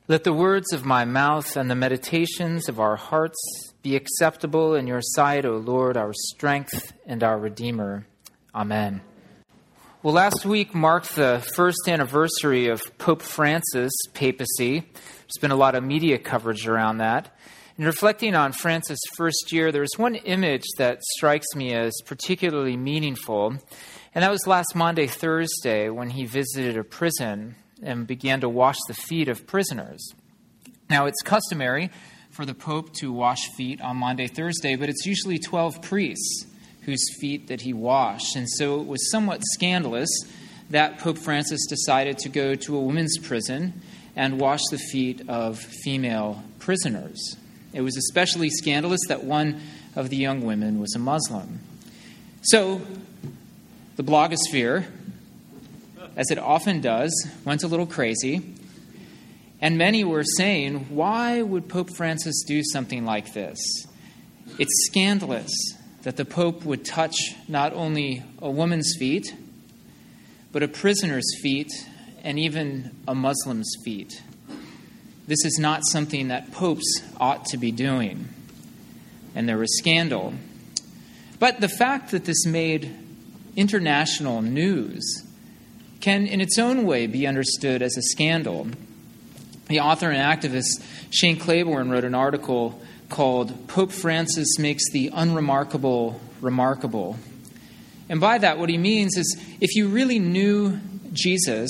Let the words of my mouth and the meditations of our hearts be acceptable in your sight, O Lord, our strength and our Redeemer. Amen. Well, last week marked the first anniversary of Pope Francis' papacy. There's been a lot of media coverage around that. In reflecting on Francis' first year, there's one image that strikes me as particularly meaningful, and that was last Maundy, Thursday, when he visited a prison and began to wash the feet of prisoners. Now, it's customary for the Pope to wash feet on Maundy, Thursday, but it's usually 12 priests whose feet that he washed. And so it was somewhat scandalous that Pope Francis decided to go to a women's prison and wash the feet of female prisoners. It was especially scandalous that one of the young women was a Muslim. So the blogosphere, as it often does, went a little crazy. And many were saying, why would Pope Francis do something like this? It's scandalous that the Pope would touch not only a woman's feet, but a prisoner's feet and even a Muslim's feet. This is not something that popes ought to be doing. And there was scandal. But the fact that this made international news can, in its own way, be understood as a scandal. The author and activist Shane Claiborne wrote an article called "Pope Francis Makes the Unremarkable Remarkable." And by that, what he means is, if you really knew Jesus,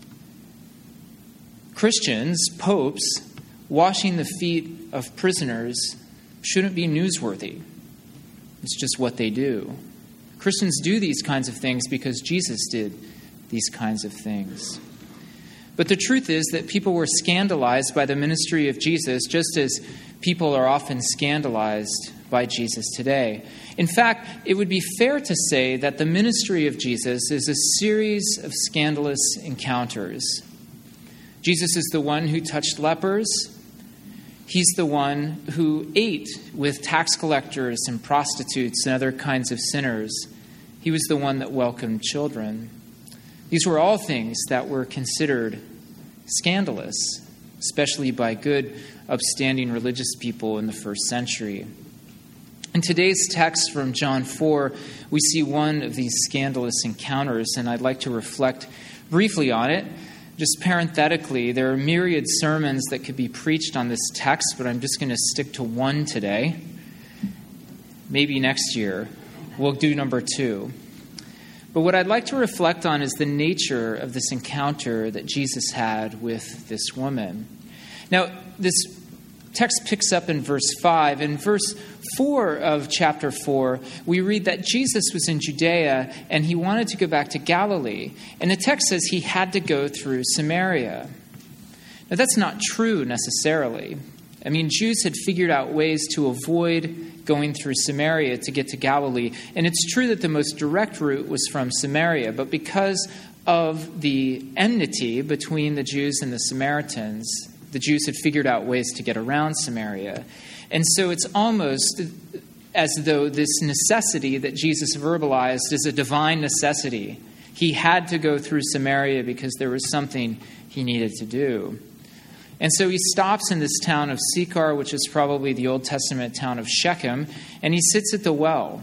Christians, popes, washing the feet of prisoners shouldn't be newsworthy. It's just what they do. Christians do these kinds of things because Jesus did these kinds of things. But the truth is that people were scandalized by the ministry of Jesus, just as people are often scandalized by Jesus today. In fact, it would be fair to say that the ministry of Jesus is a series of scandalous encounters. Jesus is the one who touched lepers. He's the one who ate with tax collectors and prostitutes and other kinds of sinners. He was the one that welcomed children. These were all things that were considered scandalous, especially by good, upstanding religious people in the first century. In today's text from John 4, we see one of these scandalous encounters, and I'd like to reflect briefly on it. Just parenthetically, there are myriad sermons that could be preached on this text, but I'm just going to stick to one today. Maybe next year we'll do number 2. But what I'd like to reflect on is the nature of this encounter that Jesus had with this woman. Now, this text picks up in verse 5. In verse 4 of chapter 4, we read that Jesus was in Judea and he wanted to go back to Galilee. And the text says he had to go through Samaria. Now, that's not true necessarily. I mean, Jews had figured out ways to avoid going through Samaria to get to Galilee. And it's true that the most direct route was from Samaria. But because of the enmity between the Jews and the Samaritans, the Jews had figured out ways to get around Samaria. And so it's almost as though this necessity that Jesus verbalized is a divine necessity. He had to go through Samaria because there was something he needed to do. And so he stops in this town of Sychar, which is probably the Old Testament town of Shechem, and he sits at the well.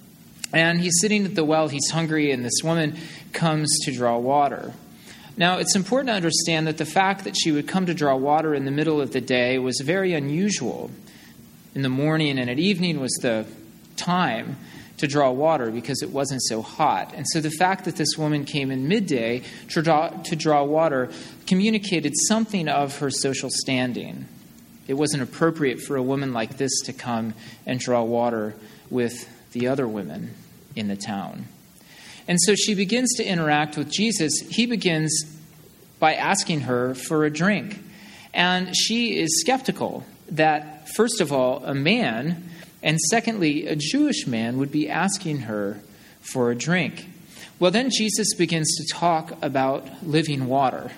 And he's sitting at the well, he's hungry, and this woman comes to draw water. Now, it's important to understand that the fact that she would come to draw water in the middle of the day was very unusual. In the morning and at evening was the time to draw water because it wasn't so hot. And so the fact that this woman came in midday to draw water communicated something of her social standing. It wasn't appropriate for a woman like this to come and draw water with the other women in the town. And so she begins to interact with Jesus. He begins by asking her for a drink. And she is skeptical that, first of all, a man, and secondly, a Jewish man would be asking her for a drink. Well, then Jesus begins to talk about living water.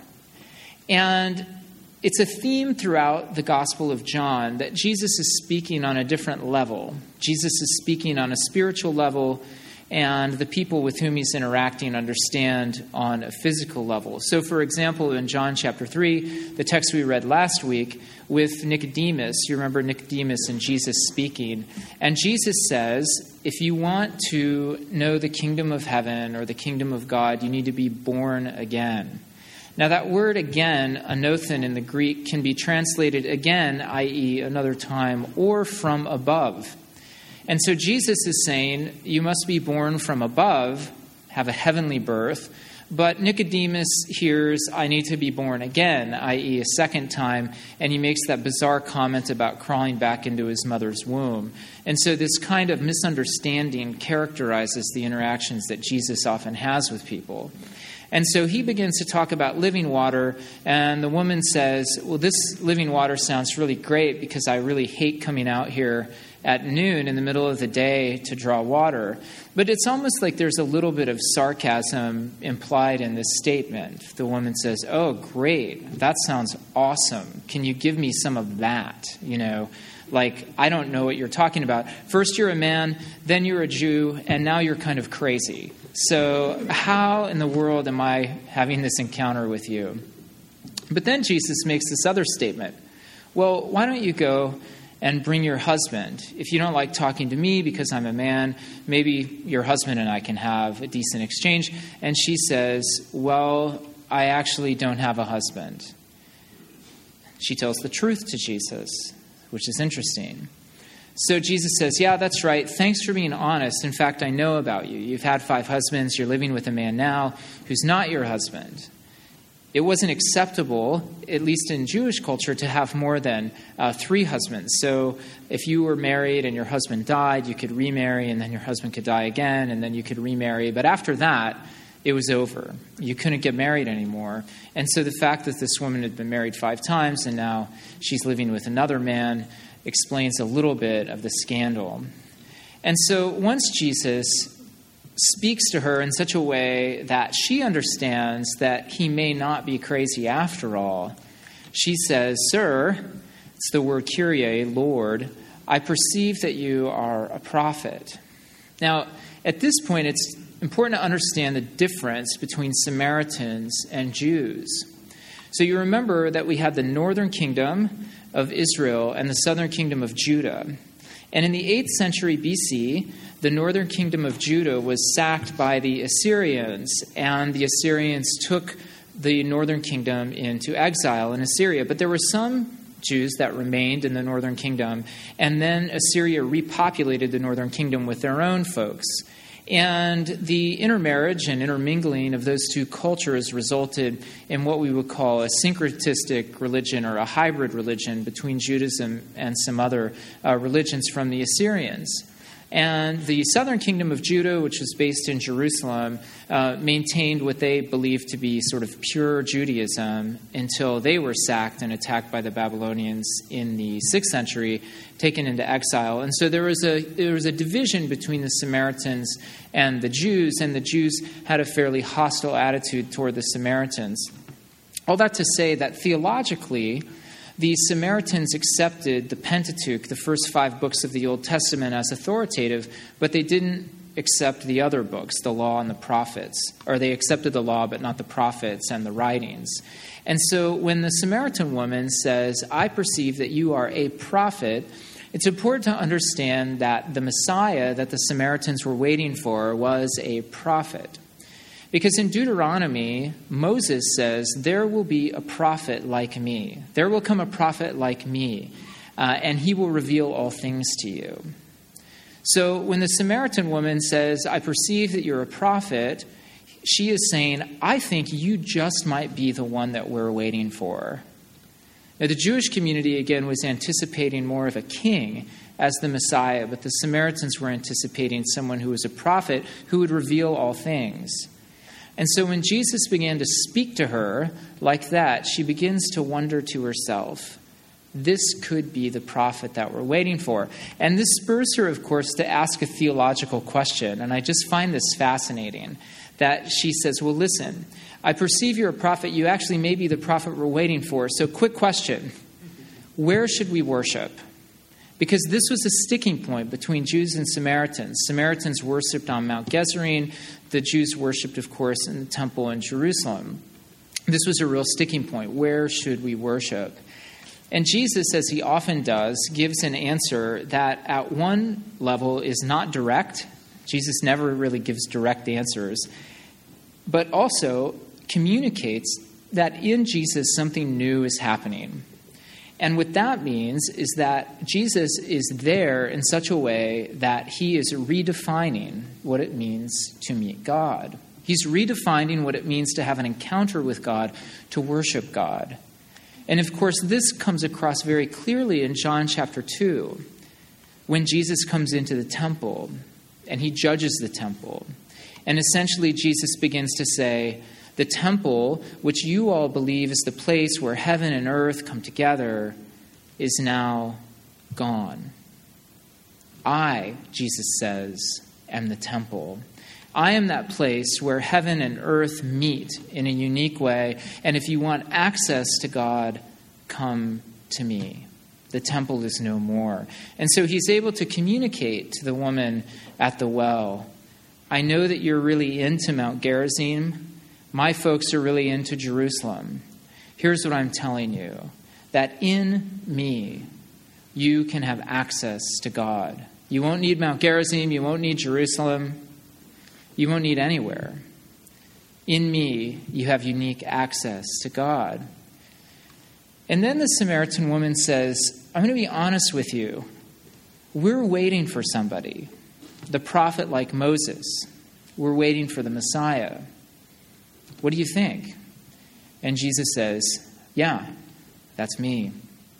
And it's a theme throughout the Gospel of John that Jesus is speaking on a different level. Jesus is speaking on a spiritual level, and the people with whom he's interacting understand on a physical level. So, for example, in John chapter 3, the text we read last week with Nicodemus, you remember Nicodemus and Jesus speaking, and Jesus says, if you want to know the kingdom of heaven or the kingdom of God, you need to be born again. Now, that word again, anothen in the Greek, can be translated again, i.e. another time, or from above. And so Jesus is saying, you must be born from above, have a heavenly birth. But Nicodemus hears, I need to be born again, i.e. a second time, and he makes that bizarre comment about crawling back into his mother's womb. And so this kind of misunderstanding characterizes the interactions that Jesus often has with people. And so he begins to talk about living water, and the woman says, well, this living water sounds really great because I really hate coming out here at noon in the middle of the day to draw water. But it's almost like there's a little bit of sarcasm implied in this statement. The woman says, oh, great, that sounds awesome. Can you give me some of that? Like, I don't know what you're talking about. First you're a man, then you're a Jew, and now you're kind of crazy. So how in the world am I having this encounter with you? But then Jesus makes this other statement. Well, why don't you go and bring your husband? If you don't like talking to me because I'm a man, maybe your husband and I can have a decent exchange. And she says, well, I actually don't have a husband. She tells the truth to Jesus, which is interesting. So Jesus says, yeah, that's right. Thanks for being honest. In fact, I know about you. You've had 5 husbands. You're living with a man now who's not your husband. It wasn't acceptable, at least in Jewish culture, to have more than 3 husbands. So if you were married and your husband died, you could remarry, and then your husband could die again, and then you could remarry. But after that, it was over. You couldn't get married anymore. And so the fact that this woman had been married 5 times and now she's living with another man explains a little bit of the scandal. And so once Jesus speaks to her in such a way that she understands that he may not be crazy after all, she says, Sir, it's the word Kyrie, Lord, I perceive that you are a prophet. Now, at this point, it's important to understand the difference between Samaritans and Jews. So you remember that we had the northern kingdom of Israel and the southern kingdom of Judah. And in the 8th century BC, the northern kingdom of Judah was sacked by the Assyrians, and the Assyrians took the northern kingdom into exile in Assyria. But there were some Jews that remained in the northern kingdom, and then Assyria repopulated the northern kingdom with their own folks. And the intermarriage and intermingling of those two cultures resulted in what we would call a syncretistic religion or a hybrid religion between Judaism and some other religions from the Assyrians. And the southern kingdom of Judah, which was based in Jerusalem, maintained what they believed to be sort of pure Judaism until they were sacked and attacked by the Babylonians in the 6th century, taken into exile. And so there was a division between the Samaritans and the Jews had a fairly hostile attitude toward the Samaritans. All that to say that theologically, the Samaritans accepted the Pentateuch, the first 5 books of the Old Testament, as authoritative, but they didn't accept the other books, the law and the prophets. Or they accepted the law, but not the prophets and the writings. And so when the Samaritan woman says, I perceive that you are a prophet, it's important to understand that the Messiah that the Samaritans were waiting for was a prophet. Because in Deuteronomy, Moses says, there will be a prophet like me. There will come a prophet like me, and he will reveal all things to you. So when the Samaritan woman says, I perceive that you're a prophet, she is saying, I think you just might be the one that we're waiting for. Now, the Jewish community, again, was anticipating more of a king as the Messiah, but the Samaritans were anticipating someone who was a prophet who would reveal all things. And so when Jesus began to speak to her like that, she begins to wonder to herself, this could be the prophet that we're waiting for. And this spurs her, of course, to ask a theological question. And I just find this fascinating, that she says, well, listen, I perceive you're a prophet. You actually may be the prophet we're waiting for. So quick question, where should we worship? because this was a sticking point between Jews and Samaritans. Samaritans worshipped on Mount Gerizim. The Jews worshipped, of course, in the temple in Jerusalem. This was a real sticking point. Where should we worship? And Jesus, as he often does, gives an answer that at one level is not direct. Jesus never really gives direct answers, but also communicates that in Jesus something new is happening. And what that means is that Jesus is there in such a way that he is redefining what it means to meet God. He's redefining what it means to have an encounter with God, to worship God. And of course, this comes across very clearly in John chapter 2, when Jesus comes into the temple and he judges the temple. And essentially, Jesus begins to say, the temple, which you all believe is the place where heaven and earth come together, is now gone. I, Jesus says, am the temple. I am that place where heaven and earth meet in a unique way. And if you want access to God, come to me. The temple is no more. And so he's able to communicate to the woman at the well, I know that you're really into Mount Gerizim. My folks are really into Jerusalem. Here's what I'm telling you, that in me, you can have access to God. You won't need Mount Gerizim. You won't need Jerusalem. You won't need anywhere. In me, you have unique access to God. And then the Samaritan woman says, I'm going to be honest with you. We're waiting for somebody, the prophet like Moses. We're waiting for the Messiah. What do you think? And Jesus says, yeah, that's me.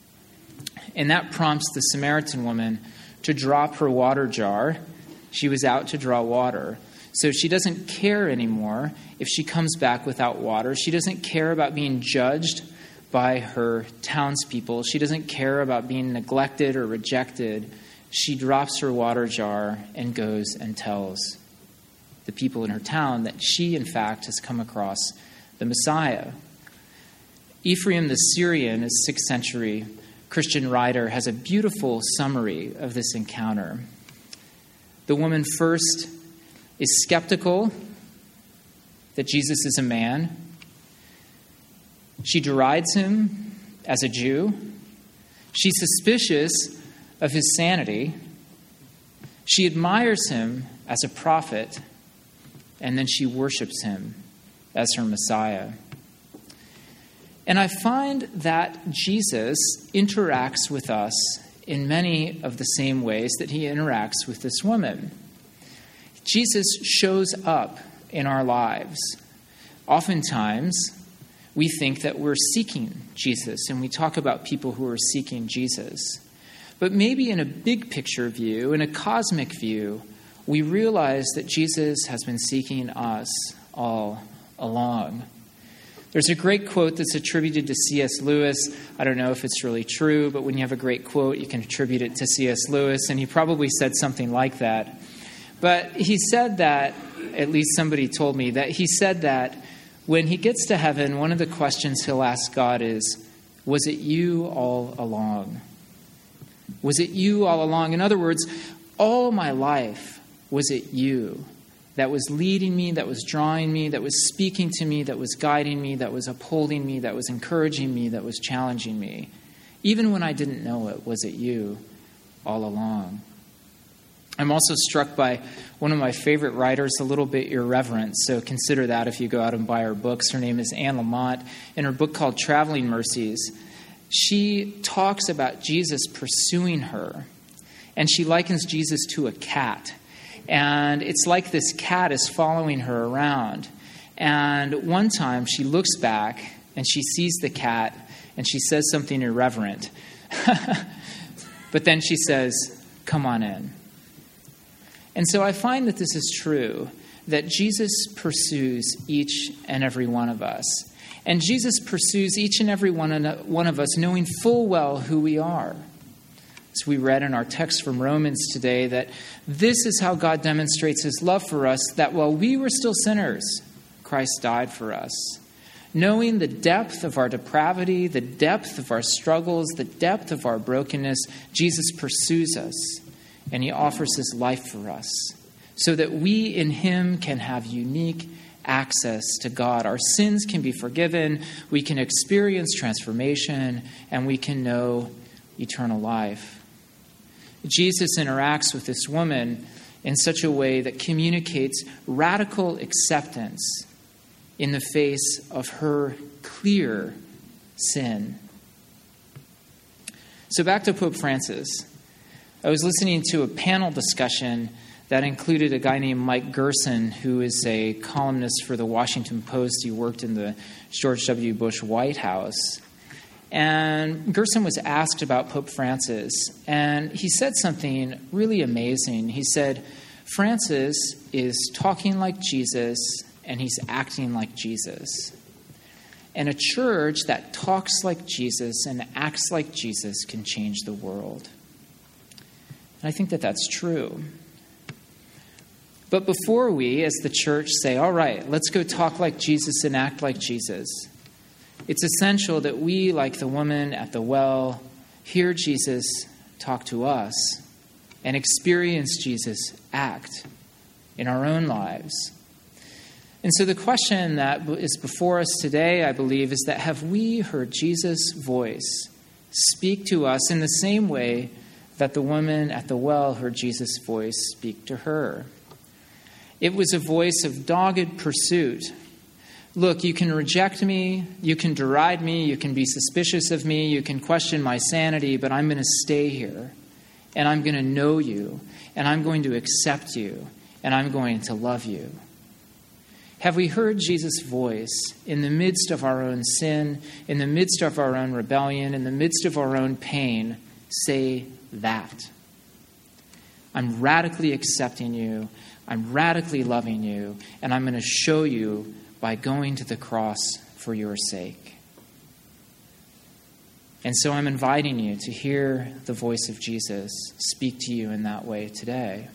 And that prompts the Samaritan woman to drop her water jar. She was out to draw water. So she doesn't care anymore if she comes back without water. She doesn't care about being judged by her townspeople. She doesn't care about being neglected or rejected. She drops her water jar and goes and tells the people in her town that she, in fact, has come across the Messiah. Ephraim the Syrian, a 6th century Christian writer, has a beautiful summary of this encounter. The woman first is skeptical that Jesus is a man. She derides him as a Jew. She's suspicious of his sanity. She admires him as a prophet. And then she worships him as her Messiah. And I find that Jesus interacts with us in many of the same ways that he interacts with this woman. Jesus shows up in our lives. Oftentimes, we think that we're seeking Jesus, and we talk about people who are seeking Jesus. But maybe in a big picture view, in a cosmic view, we realize that Jesus has been seeking us all along. There's a great quote that's attributed to C.S. Lewis. I don't know if it's really true, but when you have a great quote, you can attribute it to C.S. Lewis, and he probably said something like that. But he said that, at least somebody told me, that he said that when he gets to heaven, one of the questions he'll ask God is, was it you all along? Was it you all along? In other words, all my life, was it you that was leading me, that was drawing me, that was speaking to me, that was guiding me, that was upholding me, that was encouraging me, that was challenging me? Even when I didn't know it, was it you all along? I'm also struck by one of my favorite writers, a little bit irreverent, so consider that if you go out and buy her books. Her name is Anne Lamott. In her book called Traveling Mercies, she talks about Jesus pursuing her, and she likens Jesus to a cat. And it's like this cat is following her around. And one time she looks back and she sees the cat and she says something irreverent. But then she says, come on in. And so I find that this is true, that Jesus pursues each and every one of us. And Jesus pursues each and every one of us knowing full well who we are. As we read in our text from Romans today, that this is how God demonstrates his love for us, that while we were still sinners, Christ died for us. Knowing the depth of our depravity, the depth of our struggles, the depth of our brokenness, Jesus pursues us, and he offers his life for us so that we in him can have unique access to God. Our sins can be forgiven, we can experience transformation, and we can know eternal life. Jesus interacts with this woman in such a way that communicates radical acceptance in the face of her clear sin. So back to Pope Francis. I was listening to a panel discussion that included a guy named Mike Gerson, who is a columnist for the Washington Post. He worked in the George W. Bush White House. And Gerson was asked about Pope Francis, and he said something really amazing. He said, Francis is talking like Jesus, and he's acting like Jesus. And a church that talks like Jesus and acts like Jesus can change the world. And I think that that's true. But before we, as the church, say, all right, let's go talk like Jesus and act like Jesus, it's essential that we, like the woman at the well, hear Jesus talk to us and experience Jesus act in our own lives. And so the question that is before us today, I believe, is that have we heard Jesus' voice speak to us in the same way that the woman at the well heard Jesus' voice speak to her? It was a voice of dogged pursuit. Look, you can reject me, you can deride me, you can be suspicious of me, you can question my sanity, but I'm going to stay here, and I'm going to know you, and I'm going to accept you, and I'm going to love you. Have we heard Jesus' voice in the midst of our own sin, in the midst of our own rebellion, in the midst of our own pain, say that? I'm radically accepting you, I'm radically loving you, and I'm going to show you by going to the cross for your sake. And so I'm inviting you to hear the voice of Jesus speak to you in that way today.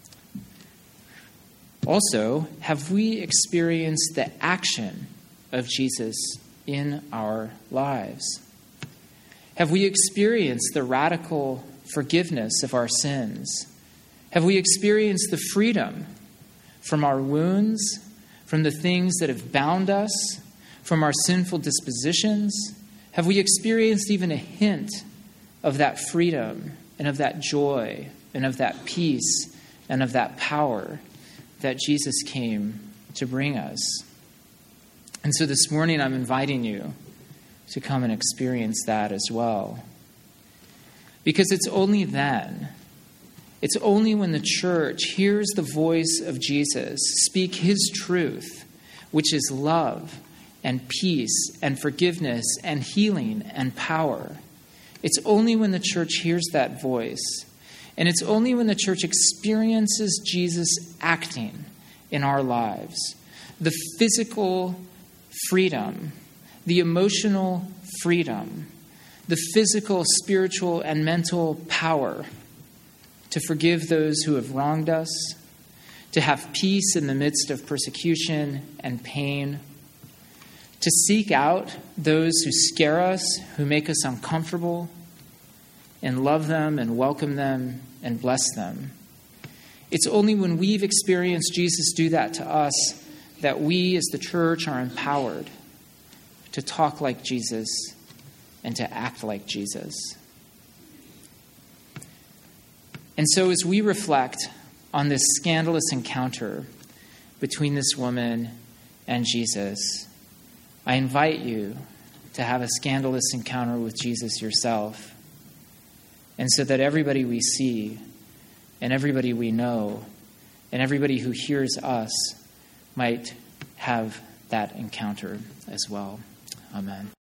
Also, have we experienced the action of Jesus in our lives? Have we experienced the radical forgiveness of our sins? Have we experienced the freedom from our wounds, from the things that have bound us, from our sinful dispositions? Have we experienced even a hint of that freedom and of that joy and of that peace and of that power that Jesus came to bring us? And so this morning I'm inviting you to come and experience that as well. Because it's only then, it's only when the church hears the voice of Jesus speak his truth, which is love and peace and forgiveness and healing and power. It's only when the church hears that voice, and it's only when the church experiences Jesus acting in our lives, the physical freedom, the emotional freedom, the physical, spiritual, and mental power to forgive those who have wronged us, to have peace in the midst of persecution and pain, to seek out those who scare us, who make us uncomfortable, and love them and welcome them and bless them. It's only when we've experienced Jesus do that to us that we as the church are empowered to talk like Jesus and to act like Jesus. And so as we reflect on this scandalous encounter between this woman and Jesus, I invite you to have a scandalous encounter with Jesus yourself. And so that everybody we see and everybody we know and everybody who hears us might have that encounter as well. Amen.